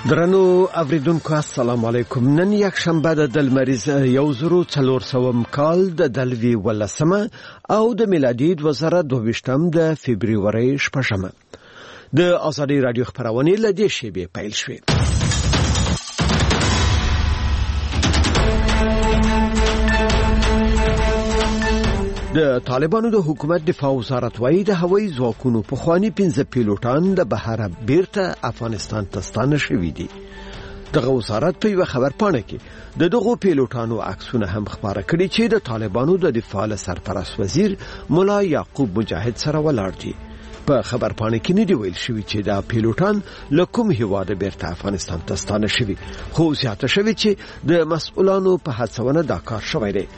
درنو اوریدونکو السلام علیکم. نن یک شنبه د لمریز 1400 کال د دلوي ولسمه او د میلادي 2022 د فبرवरी 8 د ازادي رادیو خبرونه لدې شیبه پیل شوه. د طالبانو د حکومت دفاع وزارت وايي د هوایي ځواکونو په خواني 15 پیلوټان د بهر بیرته افغانستان ته ستانه شوي دي. دغه وزارت په یو خبر پاڼه کې د دغو پیلوټانو عکسونه هم خبره کړي چې د طالبانو د دفاع سرپرست وزیر مولا یعقوب مجاهد سره ولاړ دي. په خبر پاڼه کې نه دی ویل شوی چې دا پیلوټان له کوم هیواده بیرته افغانستان ته ستانه شوي، خو زیاته شوی چې د مسؤلانو په هڅونه دا کار شوی دی.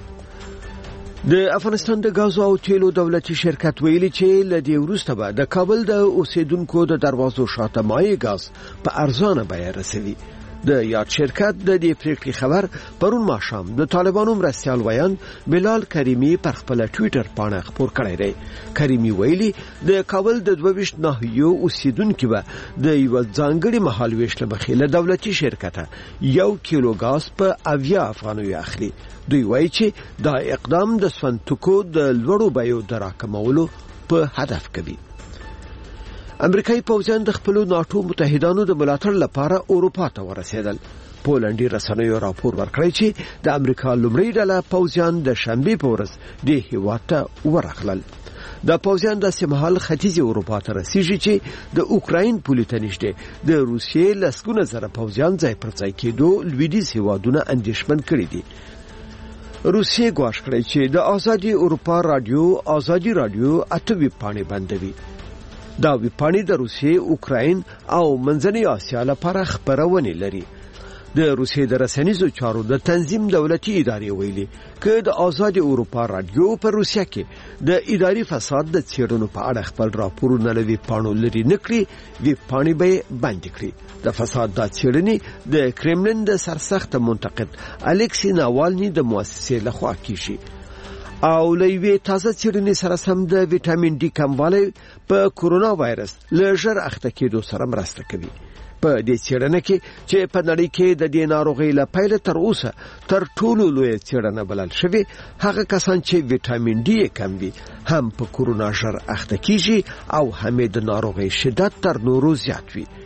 د افغانستان د غاز او تیلو دولتي شرکت ویلي چې لدې وروسته به د کابل د اوسیدونکو د دروازو شاته مایع غاز په ارزانه بیه رسوي. د یاد شرکت د دې پریکړې خبر پرون ماښام د طالبانو مرستیال ویان بلال کریمی پر خپل ټوئیټر باندې خبر کړی دی. کریمی ویلي د کابل د 22 ناحیو اوسیدونکو به د یو ځانګړي مهال ویش له مخې له دولتي شرکته 1 کیلو غاز په 80 افغانیو اخلي. دوی وایي چې دا اقدام د سونتکو د لوړو بیو د راکمولو په هدف کوي. امریکایي پوځیان د خپل ناتو متحدانو د ملاتړ لپاره اروپا ته ورسېدل. پولندي رسنیو راپور ورکړی چې د امریکا لومړی ډله پوځیان د شنبه په ورځ د هیواد ته ورغلل. د پوځیان د سیمهال ختیځ اروپا ته رسیږي چې د اوکراین پولې ته نږدې د روسیې لسګونه زره پوځیان ځای پر ځای کېدو لویدیځ هیوادونه اندېښمن کړي دي. روسیې ګواښ کړی چې د آزادي اروپا رادیو آزادي رادیو اتوي پاڼې بندوي. دا وی پاڼې د روسیې، اوکراین او منځنۍ اسیا لپاره خبرونه لري. د روسیې د رسنیزو چارو د تنظیم دولتي ادارې ویلي چې د آزادي اروپا رادیو په روسیه کې د اداري فساد د څېړنو په اړه خپل راپورونه لوي پاڼو لري نکړي، وی پاڼې به بند کړي. د فساد د څېړنې د کرملین د سرسخت منتقد الکسی ناوالني د مؤسسې لخوا کیږي او لوی تازه څېړنې سره سم د وټامین ډي کموالی په کورونا وایرس له ژر اخته کېدو سره مرسته کوي. په دې څېړنه کې چې په نړۍ کې د دې ناروغۍ له پیل تر اوسه تر ټولو لوی څېړنه بلل شوی، هغه کسان چې وټامین ډي کم وي هم په کورونا ژر اخته کیږي او هم د ناروغۍ شدت تر نورو زیات وي.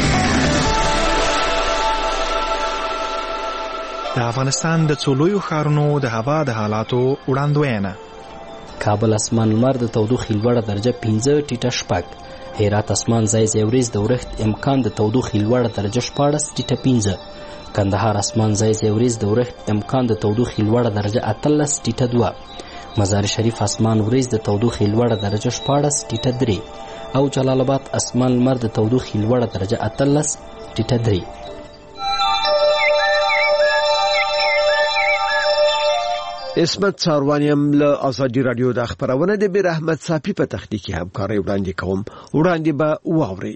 د افغانستان د څولویو ښارونو د هوا د حالاتو وړاندوینه. کابل اسمان لمر د تودوخې لوړه درجه 15 ټیټه 6. هرات اسمان ځای وریځ د ورښت امکان د تودوخې لوړه درجه 14 ټیټه 15. کندهار اسمان ځای وریځ د ورښت امکان د تودوخې لوړه درجه 18 ټیټه 2. مزار شریف اسمان وریځ د تودوخې لوړه درجه 14 ټیټه 3 او جلال آباد اسمان لمر د تودوخې لوړه درجه 18 ټیټه 3. اسمت ساروانیم له ازادي رادیو د خبرونه د بیر احمد صافي په تخنیکی همکاري وړاندې کوم. وړاندې به واوري.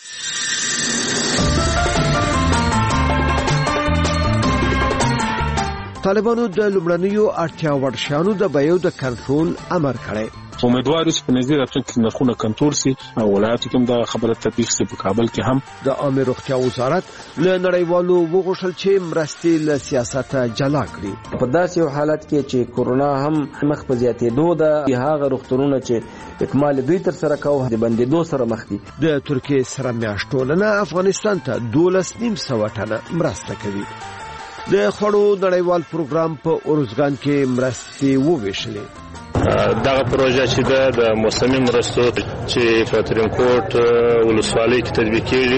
طالبانو د لومړنیو اړتیا وړ شیانو د بیو د کنټرول امر کړی. امیدوار اوس په نږدې راتلونکي کې نرخونه کنټرول سي او ولایتو کې دا خبره تطبیق سي. په کابل کې هم د عامه روغتیا وزارت له نړیوالو وغوښتل چې مرستې له سیاست جلا کړي. په داسې یو حالت کې چې کورونا هم مخ په زیاتېدو ده، هغه روغتونونه چې اکمال دوی تر سره کوي د بندېدو سره مخ دي. د ترکیې سره میاشتولنه افغانستان ته 12.5 ټنه مرسته کوي. د خړو نړیوال پروګرام په اورزګان کې مرستې وویشلې. دغه پروژه چې د موسمي مرستو چې په ترینکوټ ولسوالۍ کې تطبیق کیږي.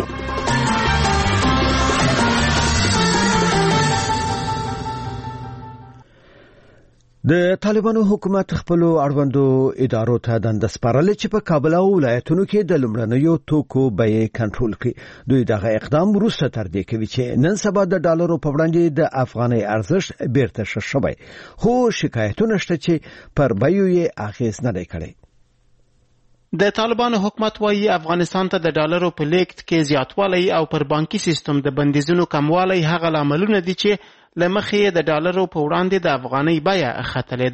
د طالبانو حکومت خپل اړوندو ادارو ته دند سپارل چې په کابل او ولایتونو کې د لومړنیو توکو بیې کنټرول کړي. دوی دغه اقدام وروسته تر دې کوي چې نن سبا د ډالرو په وړاندې د افغاني ارزښت بیرته شوی، خو شکایتونه شته چې پر بیو یې اغیز نه دی کړی. د طالبانو حکومت وايي افغانستان ته د ډالرو په لیږد کې زیاتوالی او پر بانکي سیستم د بندیزونو کموالی هغه لاملونه دي چې لمخې د ډالرو په وړاندې د افغانۍ بیه ختلې ده.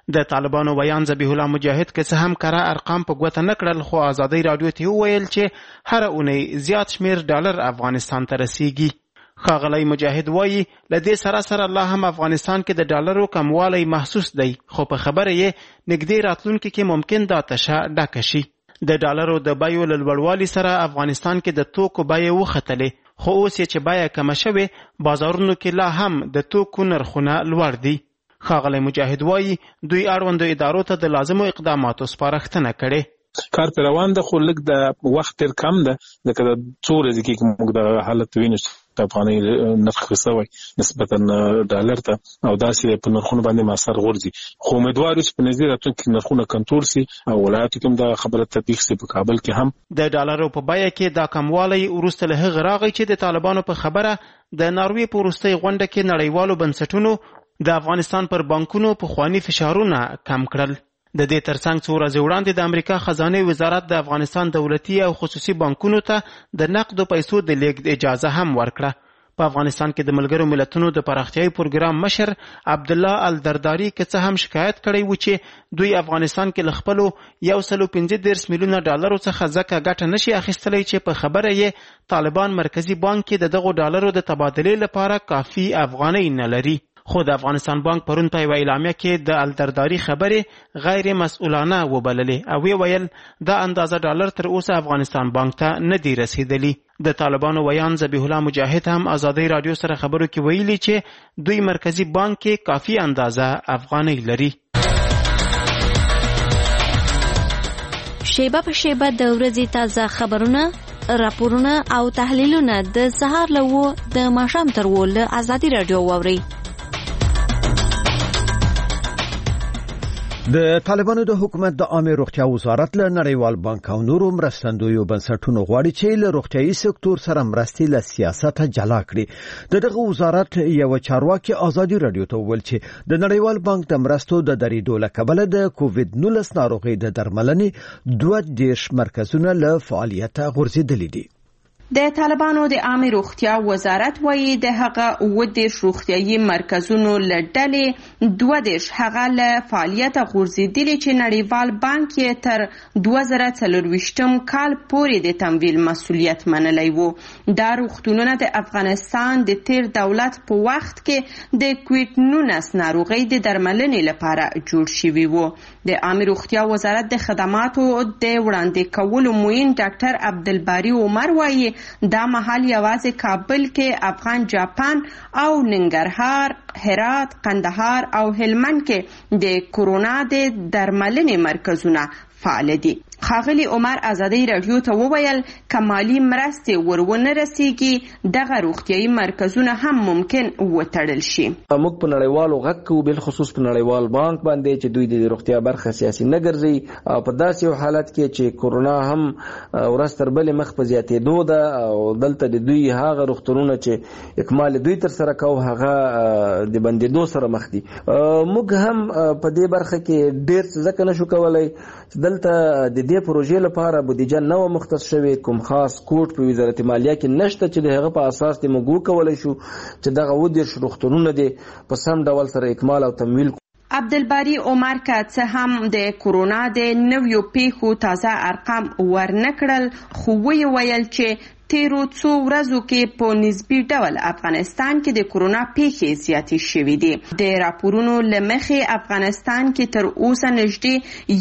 د طالبانو ویان ذبیح الله مجاهد که څه هم کره ارقام په ګوته نه کړل، خو ازادۍ راډیو ته وویل چې هره اونۍ زیات شمیر ډالر افغانستان ته رسیږي. ښاغلی مجاهد وایي له دې سره لا هم افغانستان کې د ډالرو کموالی محسوس دی، خو په خبره یې نږدې راتلونکي کې ممکن دا تشه ډکه شي. د ډالرو د بیو له لوړوالي سره افغانستان کې د توکو بیې وختلې، خو اوس یې چې بیه کمه شوې بازارونو کې لا هم د توکو نرخونه لوړ دي. ښاغلی مجاهد وایي دوی اړوندو ادارو ته د لازمو اقداماتو سپارښتنه کړې. کار پر روان ده، خو لږ د وخت ډېر کم ده، ځکه د څو ورځې کې موږ د حالت وینو چې افغانۍ نرخ ښه شوی نسبتا ډالر ته او داسې په نرخونو باندې مؤثر غورځي. خو امیدوار یو چې په نږدې راتلونکي کې نرخونه کنټرول سي او ولایاتو کې هم دا خبره تطبیق سي. په کابل کې هم د ډالرو په بیه کې دا کموالی وروسته له هغه راغی چې د طالبانو په خبره د ناروې په وروستۍ غونډه کې نړیوالو بنسټونو د افغانستان پر بانکونو پخواني فشارونه کم کړل. د دې ترڅنګ څو ورځې وړاندې د امریکا خزانه وزارت د افغانستان دولتي او خصوصي بانکونو ته د نقدو پیسو د لیږد اجازه هم ورکړه. په افغانستان کې د ملګرو ملتونو د پراختیايي پروګرام مشر عبدالله الدرداري که څه هم شکایت کړی و چې دوی افغانستان کې له خپلو 115 میلیونه ډالرو څخه ځکه ګټه نشي اخیستلی چې په خبره یې طالبان مرکزي بانک کې د دغو ډالرو د تبادلې لپاره کافي افغانۍ نه لري. خو د افغانستان بانک پرون په یوه اعلامیه کې د الدرداري خبرې غیر مسؤلانه وبللې او ویل دا اندازه ډالر تر اوسه افغانستان بانک ته نه دی رسیدلی. د طالبانو ویان ذبیح الله مجاهد هم ازادۍ راډیو سره خبرو کې ویلي چې دوی مرکزي بانک کې کافي اندازه افغانۍ لري. شیبه په شیبه د ورځې تازه خبرونه، راپورونه او تحلیلونه د سهار له 9 د ماښام تر 10 له ازادۍ راډیو واورئ. د طالبانو د حکومت د عامه روغتیا وزارت له نړیوال بانک او نورو مرستندویو بنسټونو غواړي چې له روغتیايي سکتور سره مرستې له سیاسته جلا کړي. دغه وزارت یو چارواکي ازادي راډیو ته وویل چې د نړیوال بانک د مرستو د درېدو له کبله د کووډ-19 ناروغۍ د درملنې 22 مرکزونه له فعالیته غورځېدلي دي. د طالبانو د عامه روغتیا وزارت وایي د هغه 22 روغتیايي مرکزونو له ډلې 22 هغه له فعالیته غورځېدلي چې نړیوال بانک یې تر 2024 کال پورې د تمویل مسؤلیت منلی و. دا روغتونونه د افغانستان د تیر دولت په وخت کې د کووډ-19 ناروغۍ د درملنې لپاره جوړ شوي وو. د عامه روغتیا وزارت د خدماتو د وړاندې کولو معین ډاکټر عبدالباري عمر وایي دا مهال یوازې کابل کې افغان جاپان او ننګرهار، هرات، قندهار او هلمند کې د کورونا د درملنې مرکزونه فعال دي. ښاغلي عمر ازادۍ راډیو ته وویل که مالي مرستې ورونه رسیږي دغه روغتیايي مرکزونه هم ممکن وتړل شي. موږ په نړیوالو غږ کوو، بالخصوص په نړیوال بانک باندې چې دوی د روغتیا برخه سیاسي نه ګرځي او په داسې یو حالت کې چې کورونا هم ورځ تر بلې مخ په زیاتېدو ده او دلته د دوی هغه روغتونونه چې اکمال دوی تر سره کوو هغه د بندېدو سره مخ دي. موږ هم په دې برخه کې ډېر څه ځکه نشو کولی چې دلته د دې پروژې لپاره بودیجه نه و مختص شوی، کوم خاص کوټ په وزارت مالیه کې نشته چې د هغه په اساس د موږ وکولای شو چې دغه 22 روغتونونه دي په سم ډول سره اکمال او تمویل. عبدالباري عمر که څه هم د کورونا د نویو پیښو تازه ارقام ورنکړل، خو ویل چې تیرو څو ورځو کې په نسبي ډول افغانستان کې د کورونا پیښې زیاتې شوې دي. د راپورونو له مخې افغانستان کې تر اوسه نږدې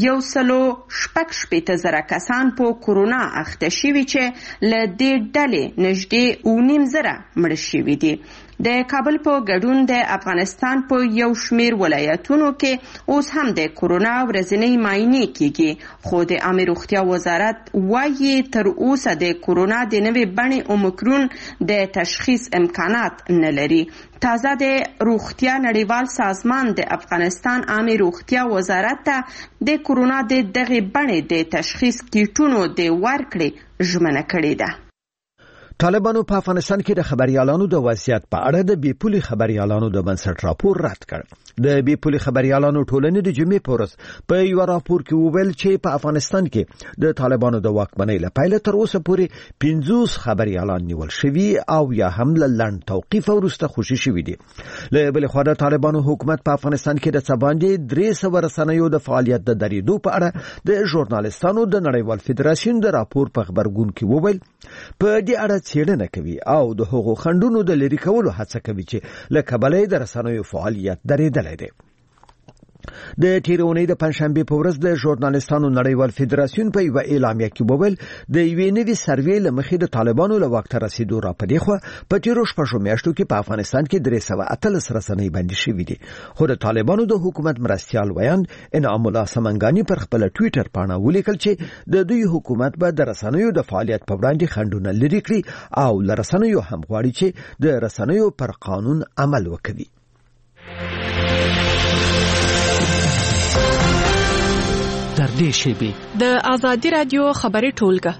160,000 کسان په کورونا اخته شوي چې له دې ډلې نږدې 9,000 مړه شوي دي. د کابل په ګډون د افغانستان په یو شمیر ولایتونو کې اوس هم د کورونا ورځنۍ معاینې کیږي، خو د عامه روغتیا وزارت وایي تر اوسه د کورونا د نوې بڼې اومیکرون د تشخیص امکانات نه لري. تازه د روغتیا نړیوال سازمان د افغانستان عامه روغتیا وزارت ته د کورونا د دغې بڼې د تشخیص کیټونو د ورکړې ژمنه کړې ده. طالبانو په افغانستان کې د خبريالانو د وضعیت په اړه د بیپولي خبريالانو د بنسټ راپور رد کړ. د بیپولي خبريالانو ټولنې د جمعې په ورځ په یو راپور کې وویل چې په افغانستان کې د طالبانو د واکمنۍ لپاره تر اوسه پورې 50 خبريالان نیول شوي او یا هم لړند توقيف ورسته خوشي شوي دي. له بل خوا د طالبانو حکومت په افغانستان کې د څباندې 300 رسنیو د فعالیت د درېدو په اړه د ژورنالستانو د نړیوال فدراسیون د راپور په خبرګون کې وویل په دې اړه څېړنه کوي او د حقوقو خنډونو د لري کولو هڅه کوي چې له کبلې د رسنیو فعالیت درېدلې ده. د تیرونې د پنځشنبه په ورځ د ژورنالستانو نړیوال فدراسیون په یو اعلامیه کې وویل د یوې نوې سروې لمخې د طالبانو له وخت رسیدو را پدې خو په تیرو شپږو میاشتو کې په افغانستان کې 318 رسنۍ بندي شوې دي. خو د طالبانو د حکومت مرستيال ویاند انعام الله سمنګانی پر خپل ټوئیټر باندې ولیکل چې د دوی حکومت به د رسنیو د فعالیت په وړاندې خنډونه لري کړي او ل رسنیو هم غواړي چې د رسنیو پر قانون عمل وکړي. در دې شیبې د آزادي رادیو خبري ټولګه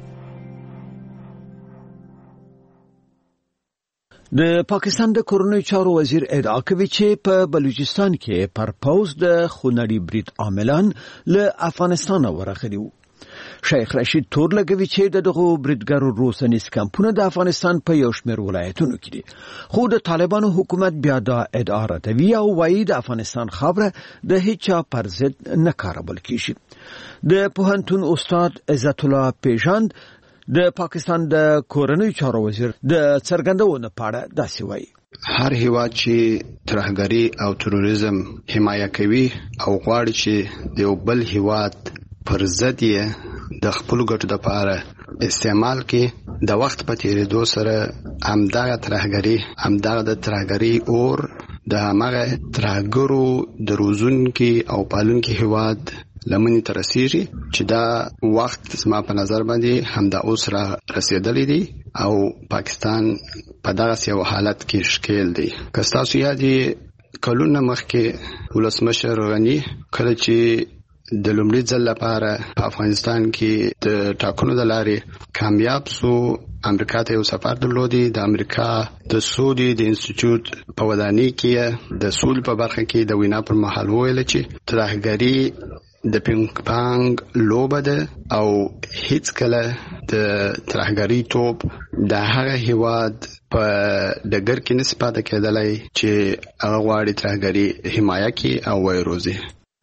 د پاکستان د کورنۍ چارو وزیر ادعا کوي چې په بلوچستان کې پر پوز د خونړي برید عاملان له افغانستان ورغلي وو. شیخ رشید تور لګوي چې دغه بریدګرو روسنیس کمپونه د افغانستان په یو شمېر ولایتونو کې دي. خو د طالبانو حکومت بیا دا ادعا ردوي او وایي د افغانستان خبره د هیڅ پر ضد نه کارول کیږي. د پوهنتون استاد عزت الله پیژاند د پاکستان د کورنۍ چارو وزیر د څرګندونې په اړه داسې وایي: هر هیواد چې ترهګري او تروریزم حمایه کوي او غواړي چې د یو بل هیواد پر ضد یې د خپل ګټو لپاره استعمال کې د وخت په تیریدو سره همدغه ترهګري اور د هغه ترهګرو د روزونکو او پالونکو هیواد لمنې ته رسیږي چې دا وخت زما په نظر باندې همدا اوس را رسیدلی دی او پاکستان په دغه یو حالت کې ښکیل دی. که تاسو یادې کلونه مخکې ولسمشر غنی کله چې د لومړي ځل لپاره په افغانستان کې د ټاکنو د لارې کامیاب سو، امریکا ته یو سفر درلودي. د امریکا د سعودي د انسټیټیوټ په ودانۍ کې د سولې په برخه کې د وینا پر مهال ویل چې ترهګري د پینګ پانګ لوبه ده او هیڅ کله د ترهګري توپ د هغه هیواد په ډګر کې نسبت کېدلای چې هغه غواړي ترهګري حمایه کوي او وایروزي.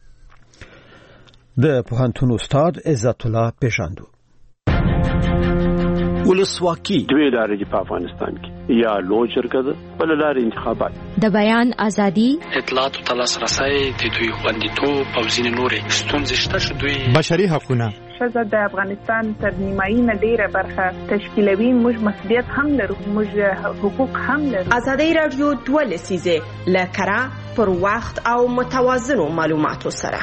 د پوهنتون استاد عزت الله پیژاندو. ولسواکي دوی لارې په افغانستان کې یا لوی جرګه ده بل لارې انتخابات، د بیان ازادي، اطلاعات او لاسرسي د دوی خوندیتوب او ځینې نورې ستونزې شته چې دوی بشري حقوقونه ښځه د افغانستان تر نیمایي نه ډیره برخه تشکیلوي. موږ مسؤلیت هم لرو، موږ حقوق هم لرو. ازادي رادیو 2 لسیزه لکرا پر وخت او متوازنو معلوماتو سره.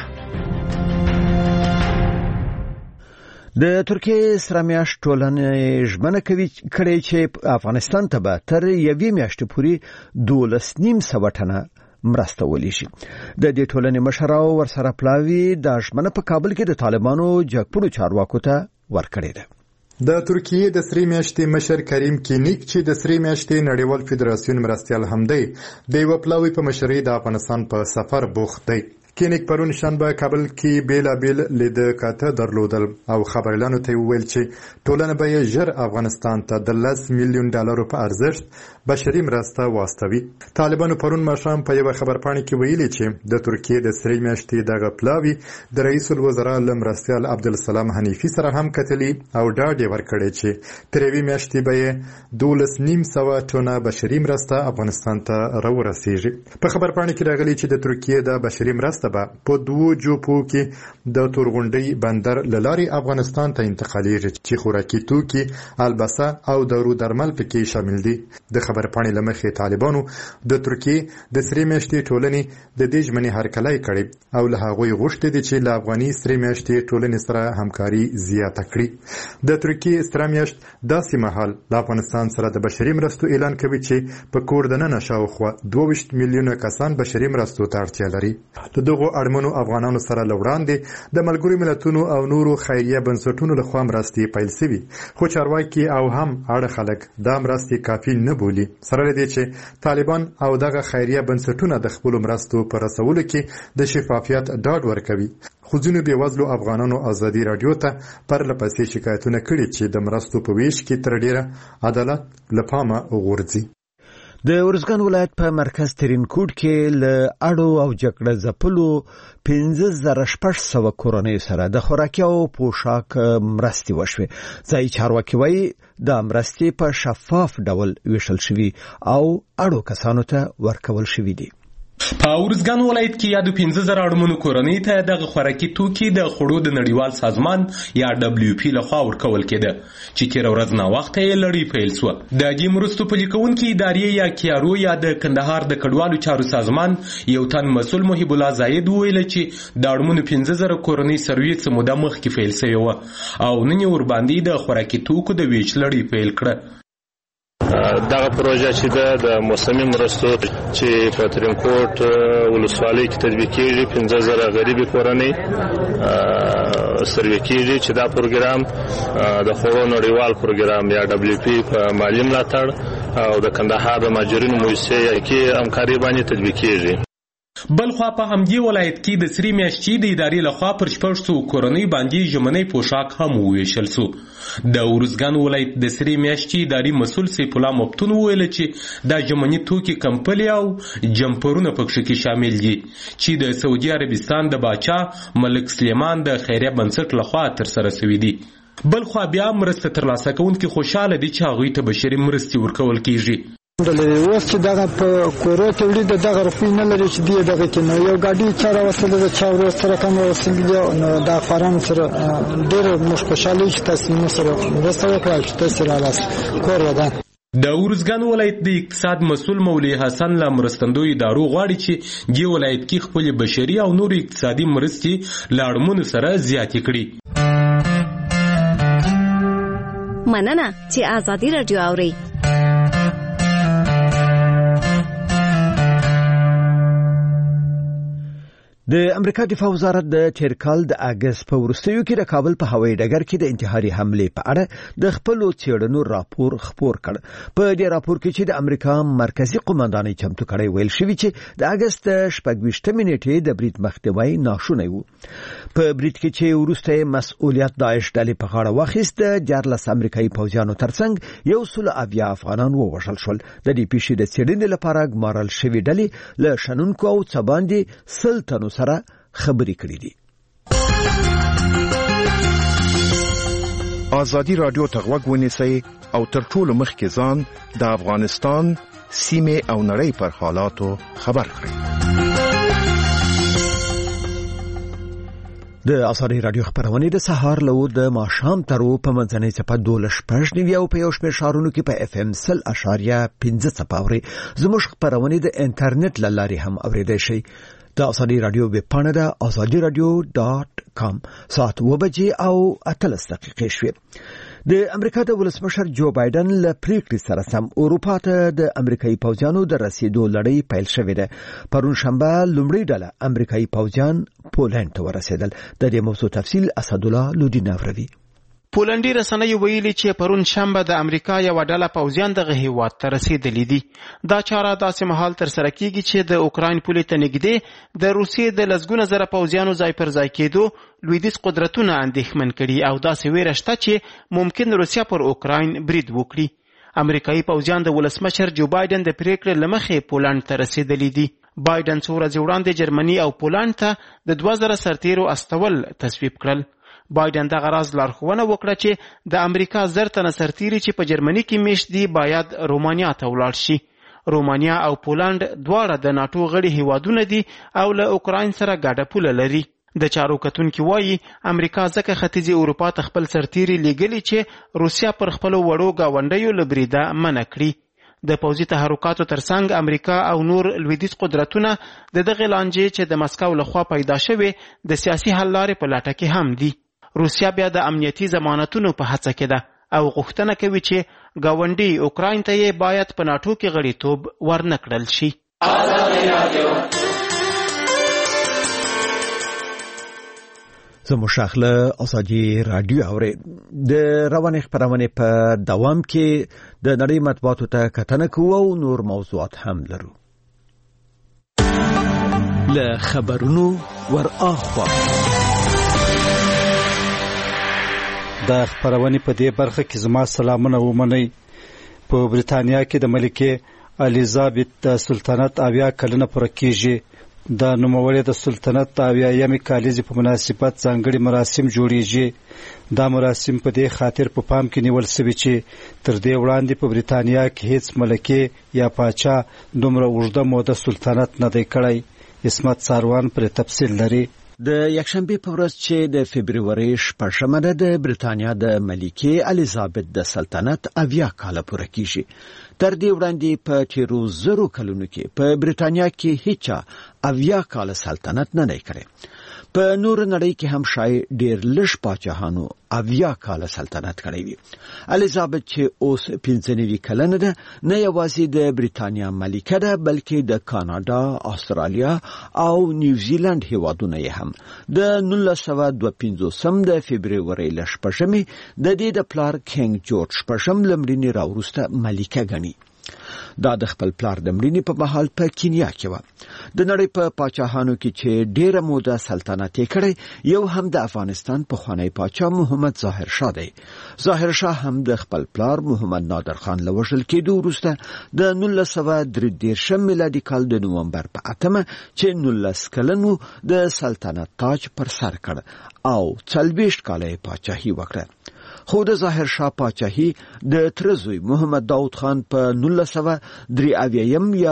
د ترکیه سره میاشت ټولنې ژمنه کوي کړي چې افغانستان ته به تر یوې میاشتې پورې 12.5 ټنه مرسته ولي شي. د دې ټولنې مشراو ورسره پلاوي د ژمنه په کابل کې د طالبانو جګپړو چارواکو ته ورکړې ده. د ترکیه د سری میاشتې مشر کریم کینیک چې د سری میاشتې نړیوال فدراسیون مرستيال هم دی د یو پلاوي په مشرۍ د افغانستان په سفر بوخت دی. کینیک پرون شنبه کابل کې بیلابیل لید کاته درلودل او خبرلانو ته ویل چې ټولنه به ژر افغانستان ته د $10 میلیون په ارزښت بشري مرسته واستوي. طالبانو پرون ماښام په یو خبرپاڼه کې ویلي چې د ترکیه د سری میاشتې دغه پلاوي د رئیس الوزرا مرستيال عبدالسلام حنیفي سره هم کتلی او ډاډ ورکړی چې تر یوې میاشتې به 12.5 ټنه بشري مرسته افغانستان ته راورسیږي. په خبرپاڼه کې راغلي چې د ترکیه د بشري مرسته په 2 جوپو کې د تورغونډي بندر لاري افغانستان ته انتقالېږي چې خوراکي توکي، البسه او دارو درمل پکې شامل دي. د خبرپاڼې لمخې طالبانو د ترکیه د سری میاشتې ټولنې د دې ژمنې هرکلی کړي او له هغوی غوښتي دي چې له افغاني سری میاشتې ټولنې سره همکاري زیاته کړي. د ترکیه سری میاشت داسې مهال د افغانستان سره د بشري مرستو اعلان کوي چې په کور دننه شاوخوا 22 میلیونه کسان بشري مرستو ته اړتیا لري. د دغو اړمنو افغانانو سره له وړاندې د ملګرو ملتونو او نورو خیریه بنسټونو لخوا مرستې پیل شوي، خو چارواکي او هم اړه خلک دا مرستې کافي نه بولي، سره له دې چې طالبان او دغه خیریه بنسټونه د خپلو مرستو په رسولو کې د شفافیت ډاډ ورکوي. خو ځینو بېوزلو افغانانو ازادي راډیو ته پرلپسې شکایتونه کړي چې د مرستو په ویش کې تر ډیره عدالت له پامه غورځي. د ارزګان ولایت په مرکز ترینکوټ کې له اړو او جګړه ځپلو 15600 کورنۍ سره د خوراکي او پوشاک مرستې وشوې. ځایي چارواکي وایي د مرستې په شفاف ډول ویشل شوي او اړو کسانو ته ورکول شوي دي. په ارزګان ولایت کې یادو 15000 اړمنو کورنۍ ته دغه خوراکي توکي د خوړو د نړیوال سازمان یا WFP لخوا ورکول کېده چې تېره ورځ ناوخته یې لړۍ پیل شوه. د دې مرستو پلي کوونکې ادارې یا کیارو یا د کندهار د کډوالو چارو سازمان یو تن مسؤل محب الله زاید وویل چې د اړمنو 15000 کورنۍ سروې څه موده مخکې پیل شوې وه او نن یې ورباندې د خوراکي توکو د ویش لړۍ پیل کړه. دغه پروژه چې د موسمي مرستو چې په ترینکوټ ولسوالۍ کې تطبیق کېږي 15000 غریبي کورنۍ سروې کېږي چې دا پروګرام د خوړو نړیوال پروګرام یا WFP په مالي ملاتړ او د کندهار د مهاجرینو موسسې کې همکاري باندې تطبیق کېږي. بلخوا په همدې ولایت کې د سری میاشتې د ادارې لخوا پر 600 کورنۍ باندې ژمنی پوشاک هم وویشل شو. د ارزګان ولایت د سری میاشتې ادارې مسؤل سیف الله مفتون وویل چې دا ژمنی توکي کمپلي او جمپرونه پکې کې شامل دي چې د سعودي عربستان د باچا ملک سلیمان د خیریه بنسټ لخوا ترسره شوي دي. بلخوا بیا مرسته ترلاسه کوونکي خوشاله دي چې هغوی ته بشري مرستې ورکول کیږي. اوس چې دغه په کورو تولید دغه روپۍ نه لري چې دی دغه کې نو یو ګاډي چاره وسله د چا ورو سره کوم وسنګ نو دا فارم سره ډېر مش خوشاله چې تاسو نو سره ورسره وکړئ چې تاسو رالاس کور ودا. د ارزګان ولایت د اقتصاد مسؤل مولوی حسن لا مرستندوی ادارو غواړي چې دی ولایت کې خپل بشري او نور اقتصادي مرستې لاړمنو سره زیاتې کړي. مننه چې آزادي رادیو اوري. د امریکا دفاع وزارت د تیر کال د اگست په وروستیو کې د کابل په هوایي ډګر کې د انتحاري حملې په اړه د خپلو څېړنو راپور خپور کړ. په دې راپور کې چې د امریکا مرکزی قوماندانۍ چمتو کړی ویل شوی چې د اگست 26 نیټې د برید مخنیوی ناشونی و. په برید کې چې وروسته مسؤلیت داعش ډلې په غاړه واخیست، 14 امریکایي پوځیانو ترڅنګ 170 افغانان ووژل شول. د دې پیښې د څېړنې لپاره ګمارل شوې ډلې له شنونکو او څه باندې 100 تنو سره خبرې کړې دي. آزادي رادیو ته غوږ ونیسئ او تر ټولو مخکې ځان د افغانستان سیمې او نړۍ پر حالاتو خبر کړئ. د آزادي رادیو خبرونه د سهار له د ماښام تر په منځنۍ څپه 12:15 او په یو شمېر ښارونو کې په FM 100.5 څپه اوري. زموږ خبرونه د انټرنیټ له لارې هم اوریدای شئ. د آزادي رادیو ویب پاڼه د azadiradio.com ساعت 2 او 13 دقیقې شوې. د امریکا د ولسمشر جو بایدن له پریکړې سره سم اروپا ته د امریکایي پوځیانو د رسیدو لړۍ پیل شوې ده. پرون شنبه لومړی ډله امریکایي پوځیان پولند ته ورسېدل. د دې موضوع تفصیل اسدالله لودي ناوروي. پولندي رسنۍ ویلي چې پرون شنبه د امریکا یو ډله پوځیان دغه هیواد ته رسیدلي دي. دا چاره داسې مهال ترسره کیږي چې د اوکراین پولې ته نږدې د روسیې د لسګونه زره پوځیانو ځای پر ځای کېدو لویدیځ قدرتونه اندېښمن کړي او داسې ویره شته چې ممکن روسیه پر اوکراین برید وکړي. امریکایي پوځیان د ولسمشر جو بایدن د پریکړې له مخې پولند ته رسیدلي دي. بایدن څو ورځې وړاندې جرمني او پولند ته د 2000 سرتیرو استول تصویب کړل. بایدن دغه راز لارښوونه وکړه چې د امریکا 1000 تنه سرتیري چې په جرمني کې میشت دي باید رومانیا ته ولاړ شي. رومانیا او پولند دواړه د ناتو غړي هیوادونه دي او له اوکراین سره ګډه پوله لري. د چارو کتونکي وایي امریکا ځکه ختیځې اروپا ته خپل سرتیري لیږلي چې روسیا پر خپلو وړو ګاونډیو له بریده منع کړي. د پوځي تحرکاتو ترڅنګ امریکا او نور لویدیځ قدرتونه د دغه لانجې چې د مسکو لخوا پیدا شوې د سیاسي حل لارې په لټه کې هم دي. روسیا بیا د امنیتي ضمانتونو په هڅه کې ده او غوښتنه کوي چې ګاونډي اوکراین ته یې باید په ناټو کې غړیتوب ورنکړل شي. زموږ شاخله ازادي رادیو اوري د رواني خبرونه په دوام کې د نړۍ مطبوعاتو ته کتنه کوو او نور موضوعات هم لرو. له خبرونو ور اخوا د خبرونه په دې برخه کې زما سلامونه ومنئ. په بریتانیا کې د ملکه الیزابت د سلطنت 80 کلنه پوره کیږي. د نوموړي د سلطنت 80مې کالیزې په مناسبت ځانګړي مراسم جوړیږي. دا مراسم په دې خاطر په پام کې نیول شوي چې تر دې وړاندې په بریتانیا کې هیڅ ملکه یا پاچا دومره اوږده موده سلطنت نه دی کړی. اسمت ساروان پر تفصیل لري. د یکشنبه په ورځ چې د فبرवरी 8مه د بریتانیا د ملکه الیزابت د سلطنت 80 کاله پوره کیږي. تر دې وړاندې په 0 کلونو کې په بریتانیا کې هیڅ 80 کاله سلطنت نه دی کړی. په نور نړۍ کې هم شای ډیر لږ پاچاهانو 80 کاله سلطنت کړی وي. الیزابت چې اوس 95 کلنه ده نه یوازې د بریتانیا ملکه ده بلکې د کاناډا، استرالیا او نیوزیلند هیوادونه یې هم د 1952 د فبرवरी 8مې د دې د پلار کینګ جورج 8 لمړنی راوروسته ملکه غني. دا د خپل پلار د مړینې په مهال په کینیا کې و. د نړۍ په پاچاهانو کې چې ډیره موده سلطنت یې کړی یو هم د افغانستان په خوانی پاچا محمد ظاهر شاه دی. ظاهر شاه هم د خپل پلار محمد نادر خان له وژل کېدو وروسته د 1933 میلادي کال د نومبر په 8مه چې 19 کلن د سلطنت تاج پر سر کړ او 40 کاله پاچاهي وکړه. خو د ظاهر شاه پاچاهي د ترزوی محمد داود خان په 1953 یا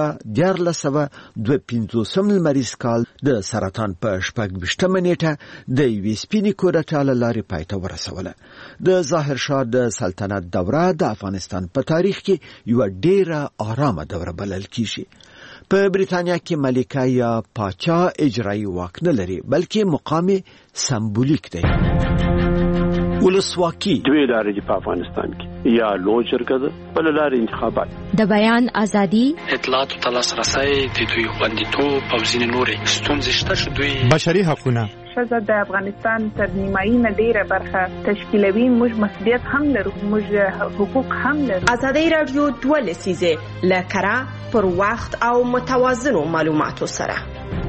1952 لمریز کال د سرطان په 28مه نیټه د یوې سپینې کودتا له لارې پای ته ورسوله. د ظاهر شاه د سلطنت دوره د افغانستان په تاریخ کې یو ډیره آرامه دوره بلل کیږي. په بریتانیا کې ملکه یا پاچا اجرایی واک نه لري بلکې مقام سمبولیک دی. ولسواکي دوی لارې په افغانستان کې یا لوی جرګه ده بل لارې انتخابات د بیان ازادي اطلاعات او تلاسرسي د دوی خوندیتوب او ځینې نورې ستونزې شته چې دوی بشري حقوقونه ښځه د افغانستان تر نیمایي نه ډیره برخه تشکیلوي. موږ مسؤلیت هم لرو، موږ حقوق هم لرو. ازادي رادیو 2 لسیزه لکره پر وخت او متوازنو معلوماتو سره.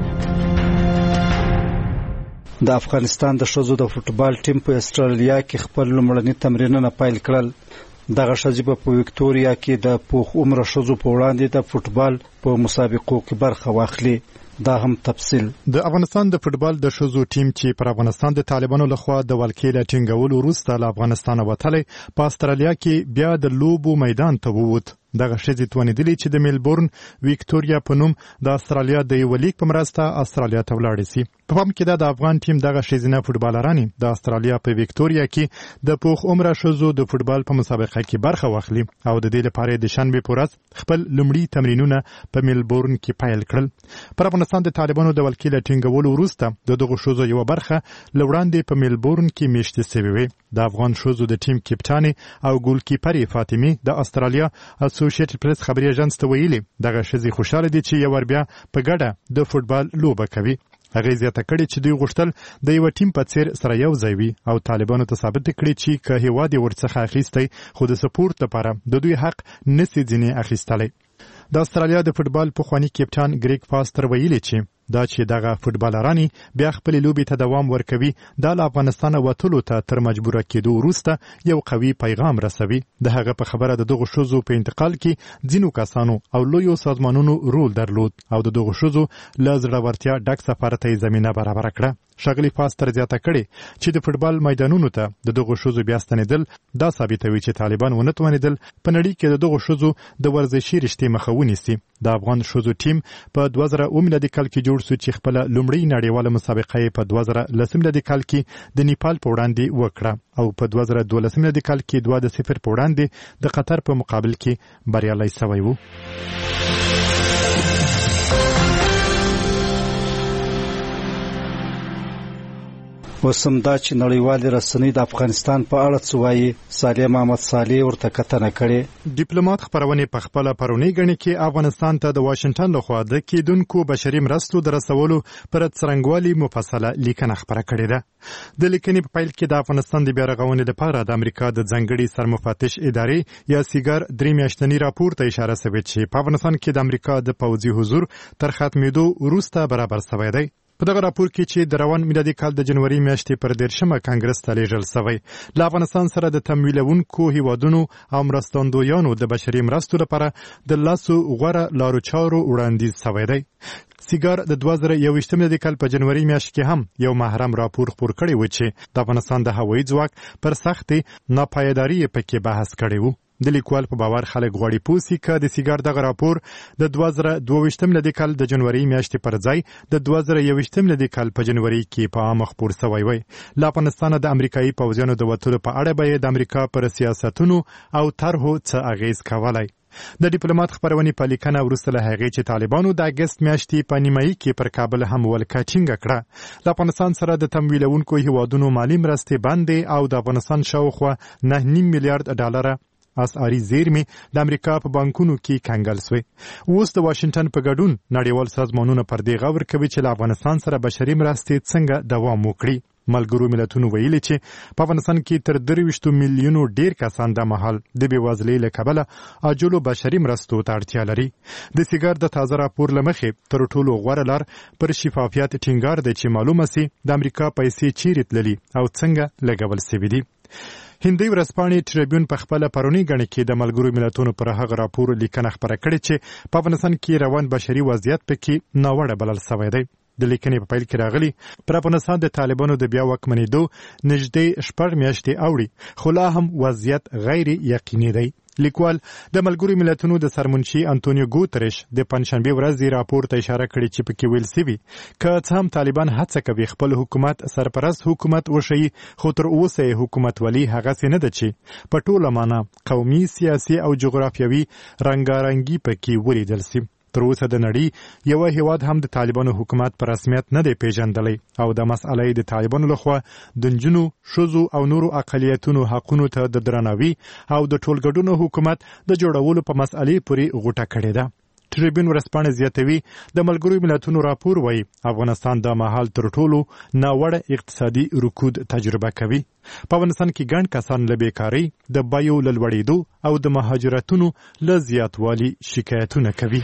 د افغانستان د ښځو د فوټبال ټیم په استرالیا کې خپل لومړني تمرینونه پیل کړل. دغه ښځې په وکټوريا کې د پوخ عمر ښځو په وړاندې د فوټبال په مسابقو کې برخه واخلي. دا هم تفصیل. د افغانستان د فوټبال د ښځو ټیم چې پر افغانستان د طالبانو لخوا د ولکې له ټینګولو وروسته له افغانستان وتلی په استرالیا کې بیا د لوبو میدان ته ووت. دغه ښځې توانېدلې چې د میلبورن وکټوريا په نوم د استرالیا د یو لیګ په مرسته استرالیا ته ولاړې شي. په پام کې د افغان ټیم دغه ښځینه فوټبالرانې د استرالیا په وکټوريا کې د پوخ عمره ښځو د فوټبال په مسابقه کې برخه واخلي او د دې لپاره د شنبه په ورځ خپل لومړي تمرینونه په میلبورن کې پیل کړل. پر افغانستان د طالبانو د ولکې له ټینګولو وروسته دغه ښځو یو برخه لوړاندې په میلبورن کې میشته شوې وي. د افغان ښځو د ټیم کپټانې او ګول کیپرې فاطمه د استرالیا اسوسییټډ پریس خبري ایجنس ته ویلي دغه ښځې خوشاله دي چې یو ور بیا په ګډه د فوټبال لوبه کوي. هغه زیاته کړي چې دوی غوښتل د یو ټیم په څیر سره یو ځای وي او طالبانو ته ثابت کړي چې که هیواد ورڅخه اخیستی خو د سپورت لپاره د دوی حق نسي ځینې اخیستلی. د استرالیا د فوټبال پخوانی کپټان ګریګ فاستر ویلي چې دا چې دغه فوټبالرانی بیا خپل لوبي ته دوام ورکوي د افغانستان وټولو ته تر مجبوره کېدو وروسته یو قوي پیغام رسوي. د هغه په خبره د دغه ښځو په انتقال کې ځینو کسانو او لویو سازمانونو رول درلود او د دغه ښځو له زړورتیا ډک سفر ته زمينه برابر کړه. ښاغلي فاستر زیاته کړي چې د فوټبال میدانونو ته د دغه ښځو بیا ستنېدل دا ثابتوي چې طالبان ونه توانېدل په نړۍ کې د دغه ښځو د ورزشي رشتې مخه ونیسي. د افغان ښځو ټیم په 2000 میلادي کال کې جوړ شو چې خپل لومړی نړیواله مسابقه په 2010 میلادي کال کې د نیپال په وړاندې وکړه او په 2012 میلادي کال کې 2-0 په وړاندې د قطر په مقابل کې بریالي شوی وو. اوس هم دا چې نړیوالې رسنۍ د افغانستان په اړه څه وایي، سالم احمد صالح ورته کتنه کړې. ډیپلوماټ خبرونه په خپل پرونی غني کې افغانستان ته د واشنگټن لخوا د کېدونکو بشري مرستو د رسولو پر څرنګوالي مفصله لیکنه خبره کړې ده. د لیکنې په پیل کې د افغانستان د بیارغونې لپاره د امریکا د ځنګړي سرمفتش ادارې یا سیګار 3 میاشتنی راپور ته اشاره شوې چې په افغانستان کې د امریکا د پوځي حضور تر ختمېدو وروسته برابر شوی دی. په دغه راپور کې چې د روان میلادي کال د جنوري میاشتې پر 13مه کانګرس ته لیږل شوی، له افغانستان سره د تمویلونکو هیوادونو او مرستندویانو د بشري مرستو لپاره د لاسو غوره لارو چارو وړاندیز شوی دی. سیګار د 2021 میلادي کال په جنوري میاشت کې هم یو محرم راپور خپور کړی و چې د افغانستان د هوایي ځواک پر سختې ناپایداري پکې بحث کړی و. د لیکوال په باور خلک غواړي پوسي که د سیګار دغه راپور د 2022 میلادي کال د جنوري میاشتې پر ځای د 2021 میلادي کال په جنوري کې په عام خپور شوی وي. له افغانستان د امریکایي پوځیانو د وتلو په اړه به د امریکا پر سیاستونو او طرحو څه اغیز کولای. د ډیپلوماټ خبرونه په لیکنه ورسته له هغې چې طالبانو د اگست میاشتې په نیمایي کې پر کابل هم ولکه ټینګه کړه. له افغانستان سره د تمویلونکو هیوادونو مالي مرستې بندې او د افغانستان شاوخوا 9.5 میلیارډ ډالر اسعاري زیرمې د امریکا په بانکونو کې کنګل شوې. اوس د واشنگټن په ګډون نړیوال سازمانونه پر دې غور کوي چې له افغانستان سره بشري مرستې څنګه دوام وکړي. ملګرو ملتونو ویلي چې په افغانستان کې تر 23 میلیونو ډیر کسان د مهال د بېوزلۍ له کبله عاجلو بشري مرستو ته اړتیا لري. د سیګار د تازه راپور له مخې تر ټولو غوره لار پر شفافیت ټینګار دی چې معلومه سي د امریکا پیسې چیرې تللي او څنګه لګول سوي دي. هندي ورځپاڼې ټریبیون په خپل پرونی غني کې د ملګرو ملتونو پر هغه راپور لیکنه خبره کړې چې په افغانستان کې روان بشري وضعیت پکې ناوړه بلل شوی دی. د لیکنې په پیل کې راغلي پر افغانستان د طالبانو د بیا واکمنېدو نږدې 4 میاشتې اوړي، خو لا هم وضعیت غیر یقیني دی. لیکوال د ملګرو ملتونو د سرمنشي انټونیو ګوتریش د پنځشنبه ورځې راپور ته اشاره کړې چې پکې ویل سوي که څه هم طالبان هڅه کوي خپل حکومت سرپرست حکومت وشي، خو تر اوسه حکومت ولی هغه څه نه ده چې په ټوله معنا قومي، سیاسي او جغرافیوي رنګارنګي پکې ولیدل سي. تر اوسه د نړۍ یو هیواد هم د طالبانو حکومت په رسمیت نه دی پیژندلی او د مسئلې د طالبانو لخوا د نجونو، ښځو او نورو اقلیتونو حقونو ته د درناوي او د ټولګډونو حکومت د جوړولو په مسئلې پورې غوټه کړې ده. ټریبیون ورځپاڼه زیاتوي د ملګرو ملتونو راپور وایي افغانستان د مهال تر ټولو ناوړه اقتصادي رکود تجربه کوي. په افغانستان کې ګڼ کسان له بیکارۍ، د بیو له لوړېدو او د مهاجرتونو له زیاتوالي شکایتونه کوي.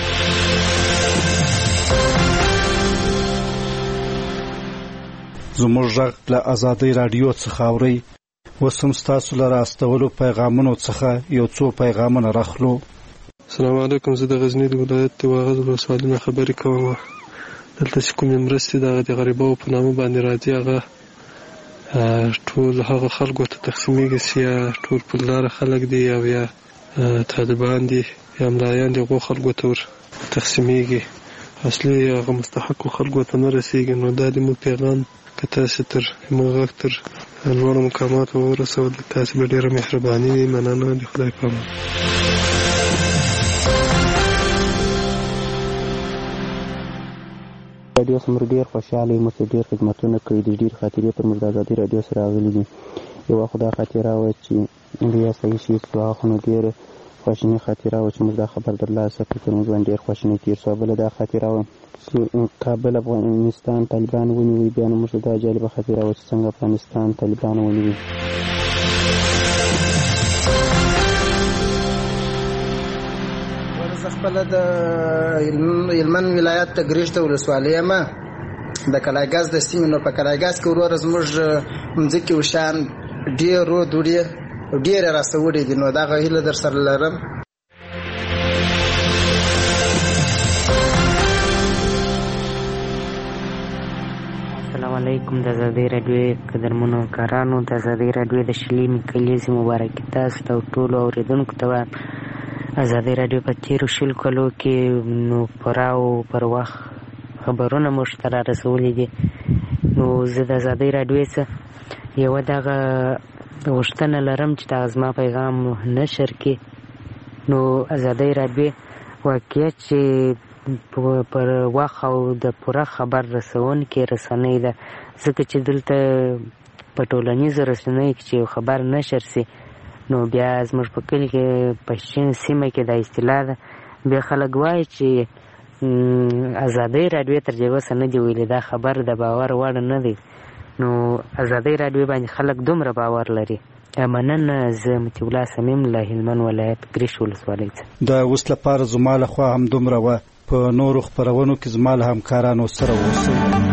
زموږ غږ له ازادۍ راډیو څخه اورئ. اوس هم ستاسو له راستولو پیغامونو څخه یو څو پیغامونه راخلو. السلام علیکم، زه د غزني د ولایت د واغظ ولسوالۍ نه خبرې کوم. دلته چې کومې مرستې د غریبانو په نامه باندې راځي هغه ټول هغه خلکو ته تقسیمیږي چې یا ټول پولدار خلک دي او یا طالبان دي یا ملایان دي، هغو خلکو ته ور تقسیمیږي، اصلي هغه مستحقو خلکو ته نه رسیږي. نو دا د موږ پیغام که تاسې تر موږ غږ تر لوړو مقاماتو ورسول، تاسې به ډېره مهرباني وي. مننه، د خدای په امان. رادیو سمر ډېر خوشحاله یم چې ډېر خدمتونه کړي دي، ډېر خاطرې پر موږ د ازادۍ رادیو سره راغلي دي. یوه خو دا خاطره وه چې بیا صحیح شي هغه خو نو ډېره خواشیني خاطره وه چې موږ دا خبر ترلاسه کړو، پر موږ باندې ډېر خواشیني تېر شو. بله دا خاطره وه چې کابل افغانستان طالبان ونیوي، بیا نو موږ دا جالبه خاطره وه چې څنګه افغانستان طالبان ونیوي. زه خپله د هلمند ولایت د ګرشته ولسوالۍ یم، د کلاګاز د سیمې. نو په کلاګاز کې وروره زموږ مځکې وشیان ډېرو دوړې ډېرې راسوړې دي، نو دغه هیله در سره لرم. السلام علیکم، د ازادۍ راډیو قدرمنو کارانو، د ازادۍ راډیو د شلمې کلیزې مبارکي تاسو ته او ټولو اورېدونکو ته وایم. ازادۍ راډیو په تېرو 20 کلو کې نو پوره او پر وخت خبرونه موږ ته را رسولي دي. نو زه د ازادۍ راډیو څخه یوه دغه غوښتنه لرم چې دغه زما پیغام نشر کړي. نو ازادۍ راډیو واقعیت چې پر وخت او د پوره خبر رسونکې رسنۍ ده، ځکه چې دلته په ټولنیزو رسنیو کې چې یو خبر نشر سي نو بیا زموږ په کلي کې په شین سیمه کې دا اصطلاح ده، بیا خلک وایي چې ازادۍ راډیو تر دې وسه نه دی ویلي، دا خبر د باور وړ نه دی. نو ازادۍ راډیو باندې خلک دومره باور لري. مننه. زه مطیع الله صمیم له هلمند ولایت ګریش ولسوالۍ څخه. د اوس لپاره زما لخوا هم دومره وه. په نورو خپرونو کې زما له همکارانو سره اوسئ.